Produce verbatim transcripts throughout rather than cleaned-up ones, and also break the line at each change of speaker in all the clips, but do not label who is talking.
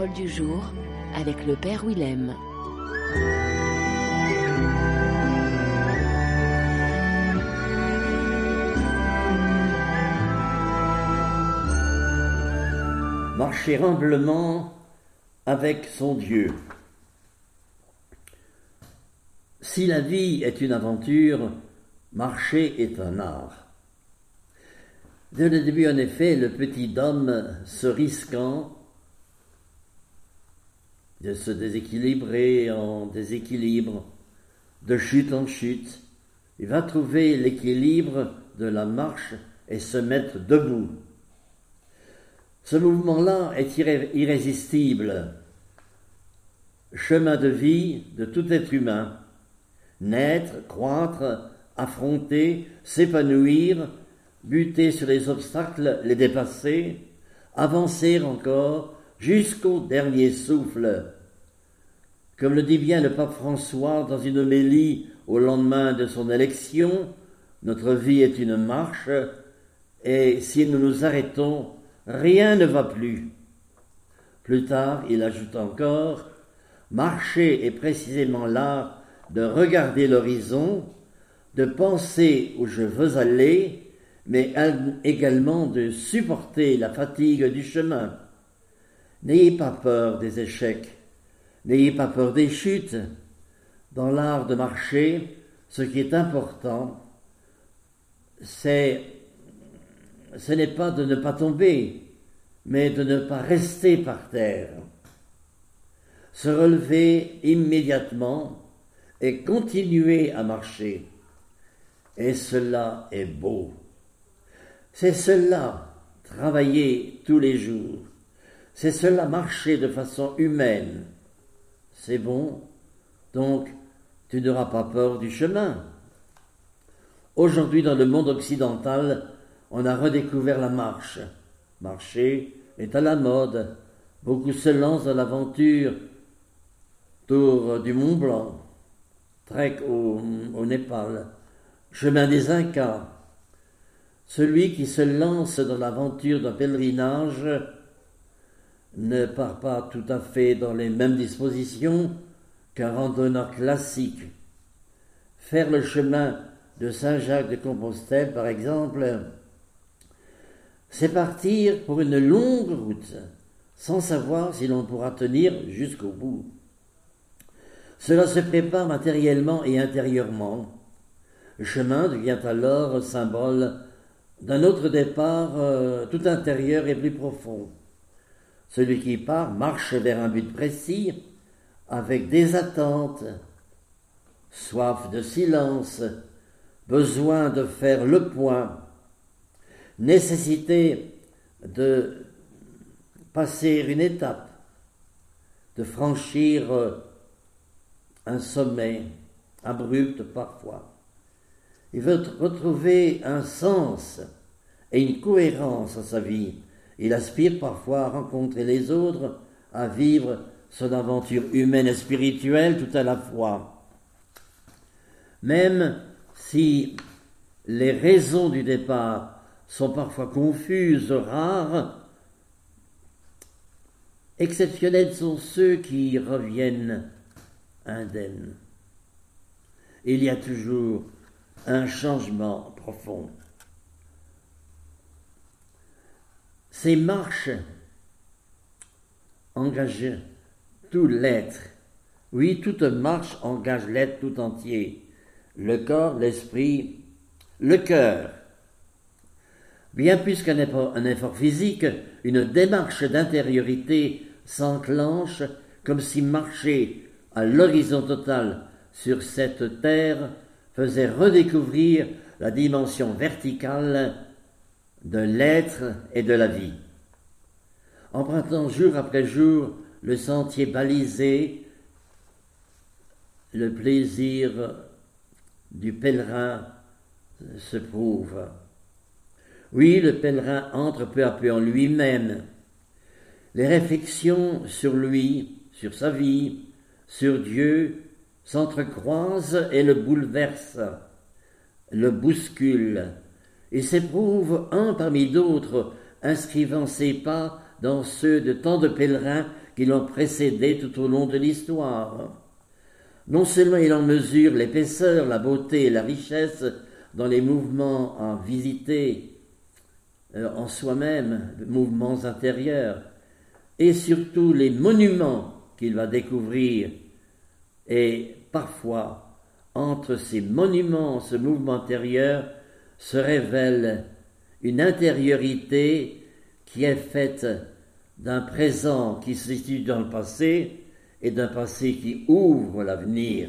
parole du jour avec le Père Willem.
Marcher humblement avec son Dieu. Si la vie est une aventure, marcher est un art. Dès le début, en effet, le petit homme, se risquant de se déséquilibrer en déséquilibre, de chute en chute, il va trouver l'équilibre de la marche et se mettre debout. Ce mouvement-là est irré- irrésistible, chemin de vie de tout être humain, naître, croître, affronter, s'épanouir, buter sur les obstacles, les dépasser, avancer encore jusqu'au dernier souffle. Comme le dit bien le pape François dans une homélie au lendemain de son élection, notre vie est une marche et si nous nous arrêtons, rien ne va plus. Plus tard, il ajoute encore, marcher est précisément l'art de regarder l'horizon, de penser où je veux aller, mais également de supporter la fatigue du chemin. N'ayez pas peur des échecs, n'ayez pas peur des chutes. Dans l'art de marcher, ce qui est important, c'est, ce n'est pas de ne pas tomber, mais de ne pas rester par terre. Se relever immédiatement et continuer à marcher. Et cela est beau. C'est cela, travailler tous les jours. C'est cela, marcher de façon humaine. C'est bon, donc tu n'auras pas peur du chemin. Aujourd'hui, dans le monde occidental, on a redécouvert la marche. Marcher est à la mode. Beaucoup se lancent dans l'aventure. Tour du Mont Blanc, trek au, au Népal, chemin des Incas. Celui qui se lance dans l'aventure d'un pèlerinage ne part pas tout à fait dans les mêmes dispositions qu'un randonneur classique. Faire le chemin de Saint-Jacques-de-Compostelle, par exemple, c'est partir pour une longue route, sans savoir si l'on pourra tenir jusqu'au bout. Cela se prépare matériellement et intérieurement. Le chemin devient alors symbole d'un autre départ euh, tout intérieur et plus profond. Celui qui part marche vers un but précis, avec des attentes, soif de silence, besoin de faire le point, nécessité de passer une étape, de franchir un sommet abrupt parfois. Il veut retrouver un sens et une cohérence à sa vie. Il aspire parfois à rencontrer les autres, à vivre son aventure humaine et spirituelle tout à la fois. Même si les raisons du départ sont parfois confuses, rares, exceptionnels sont ceux qui reviennent indemnes. Il y a toujours un changement profond. Ces marches engagent tout l'être. Oui, toute marche engage l'être tout entier. Le corps, l'esprit, le cœur. Bien plus qu'un effort, un effort physique, une démarche d'intériorité s'enclenche comme si marcher à l'horizon total sur cette terre faisait redécouvrir la dimension verticale de l'être et de la vie. Empruntant jour après jour le sentier balisé, le plaisir du pèlerin se prouve. Oui, le pèlerin entre peu à peu en lui-même. Les réflexions sur lui, sur sa vie, sur Dieu, s'entrecroisent et le bouleversent, le bousculent. Il s'éprouve un parmi d'autres, inscrivant ses pas dans ceux de tant de pèlerins qui l'ont précédé tout au long de l'histoire. Non seulement il en mesure l'épaisseur, la beauté et la richesse dans les mouvements à visiter euh, en soi-même, mouvements intérieurs, et surtout les monuments qu'il va découvrir. Et parfois, entre ces monuments, ce mouvement intérieur, se révèle une intériorité qui est faite d'un présent qui se situe dans le passé et d'un passé qui ouvre l'avenir.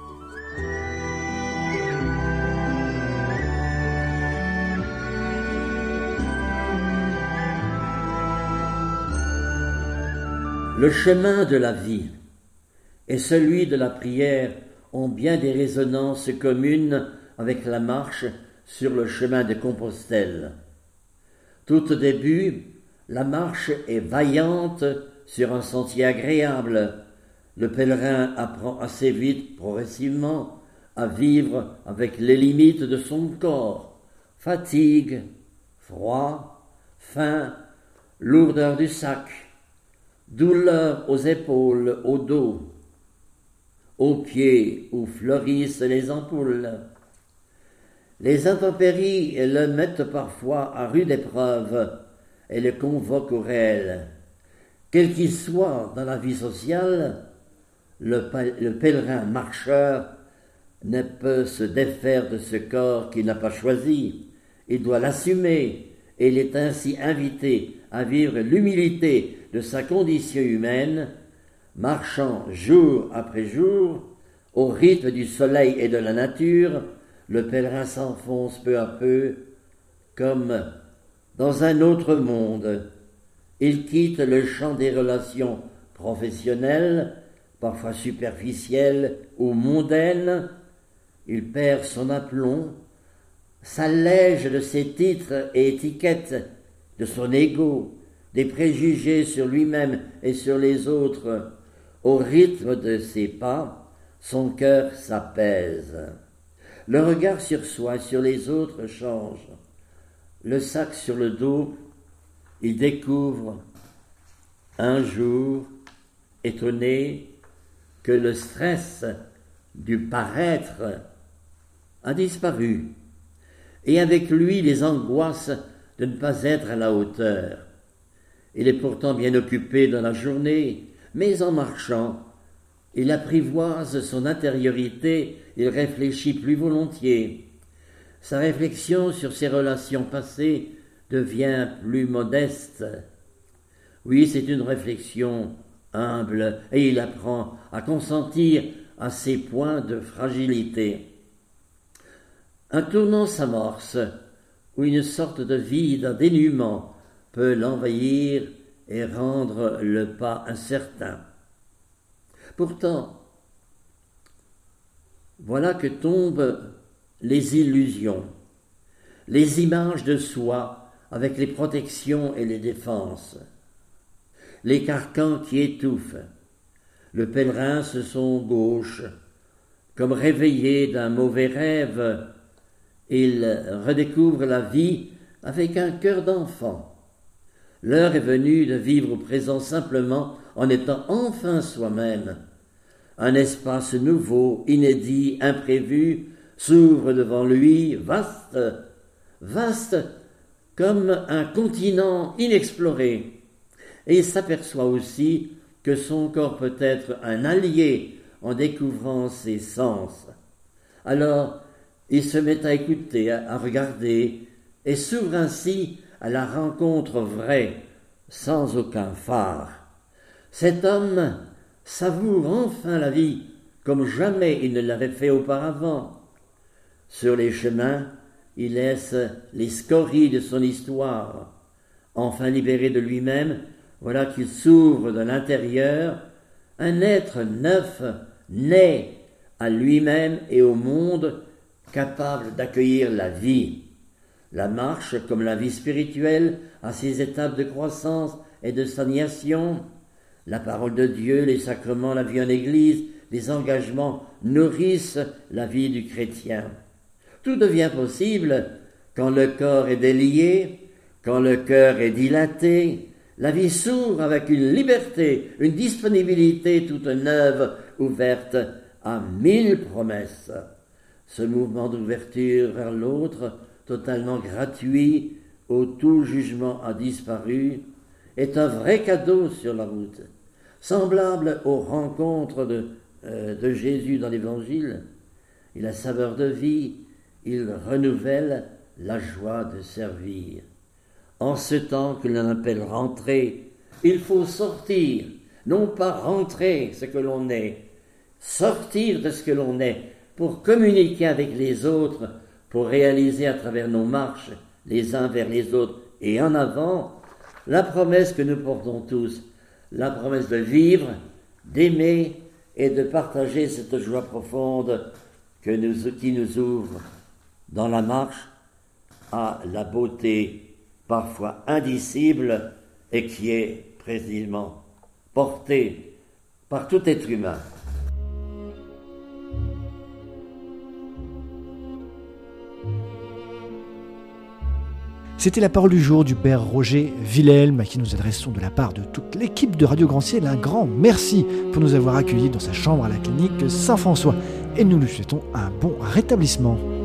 Le chemin de la vie et celui de la prière ont bien des résonances communes avec la marche sur le chemin de Compostelle. Tout au début, la marche est vaillante sur un sentier agréable. Le pèlerin apprend assez vite, progressivement, à vivre avec les limites de son corps. Fatigue, froid, faim, lourdeur du sac, douleur aux épaules, au dos, aux pieds où fleurissent les ampoules. Les intempéries le mettent parfois à rude épreuve et le convoquent au réel. Quel qu'il soit dans la vie sociale, le, le pèlerin marcheur ne peut se défaire de ce corps qu'il n'a pas choisi. Il doit l'assumer et il est ainsi invité à vivre l'humilité de sa condition humaine, marchant jour après jour au rythme du soleil et de la nature. Le pèlerin s'enfonce peu à peu comme dans un autre monde. Il quitte le champ des relations professionnelles, parfois superficielles ou mondaines. Il perd son aplomb, s'allège de ses titres et étiquettes, de son ego, des préjugés sur lui-même et sur les autres. Au rythme de ses pas, son cœur s'apaise. Le regard sur soi et sur les autres change. Le sac sur le dos, il découvre un jour, étonné, que le stress du paraître a disparu, et avec lui les angoisses de ne pas être à la hauteur. Il est pourtant bien occupé dans la journée, mais en marchant, il apprivoise son intériorité, il réfléchit plus volontiers. Sa réflexion sur ses relations passées devient plus modeste. Oui, c'est une réflexion humble, et il apprend à consentir à ses points de fragilité. Un tournant s'amorce, où une sorte de vide, un dénuement peut l'envahir et rendre le pas incertain. Pourtant, voilà que tombent les illusions, les images de soi avec les protections et les défenses, les carcans qui étouffent. Le pèlerin se sent gauche, comme réveillé d'un mauvais rêve. Il redécouvre la vie avec un cœur d'enfant. L'heure est venue de vivre au présent simplement en étant enfin soi-même. Un espace nouveau, inédit, imprévu, s'ouvre devant lui, vaste, vaste comme un continent inexploré. Et il s'aperçoit aussi que son corps peut être un allié en découvrant ses sens. Alors, il se met à écouter, à regarder, et s'ouvre ainsi à la rencontre vraie, sans aucun phare. Cet homme savoure enfin la vie comme jamais il ne l'avait fait auparavant. Sur les chemins, il laisse les scories de son histoire. Enfin libéré de lui-même, voilà qu'il s'ouvre de l'intérieur, un être neuf, né à lui-même et au monde, capable d'accueillir la vie. La marche, comme la vie spirituelle, a ses étapes de croissance et de stagnation. La parole de Dieu, les sacrements, la vie en Église, les engagements nourrissent la vie du chrétien. Tout devient possible quand le corps est délié, quand le cœur est dilaté, La vie s'ouvre avec une liberté, une disponibilité toute neuve, ouverte à mille promesses. Ce mouvement d'ouverture vers l'autre, totalement gratuit, où tout jugement a disparu, est un vrai cadeau sur la route. Semblable aux rencontres de, euh, de Jésus dans l'Évangile, il a saveur de vie, il renouvelle la joie de servir. En ce temps que l'on appelle rentrer, il faut sortir, non pas rentrer ce que l'on est, sortir de ce que l'on est pour communiquer avec les autres, pour réaliser à travers nos marches, les uns vers les autres et en avant, la promesse que nous portons tous, la promesse de vivre, d'aimer et de partager cette joie profonde que nous, qui nous ouvre dans la marche à la beauté parfois indicible et qui est précisément portée par tout être humain.
C'était la parole du jour du père Roger Wilhelm, à qui nous adressons de la part de toute l'équipe de Radio Grand Ciel un grand merci pour nous avoir accueillis dans sa chambre à la clinique Saint-François. Et nous lui souhaitons un bon rétablissement.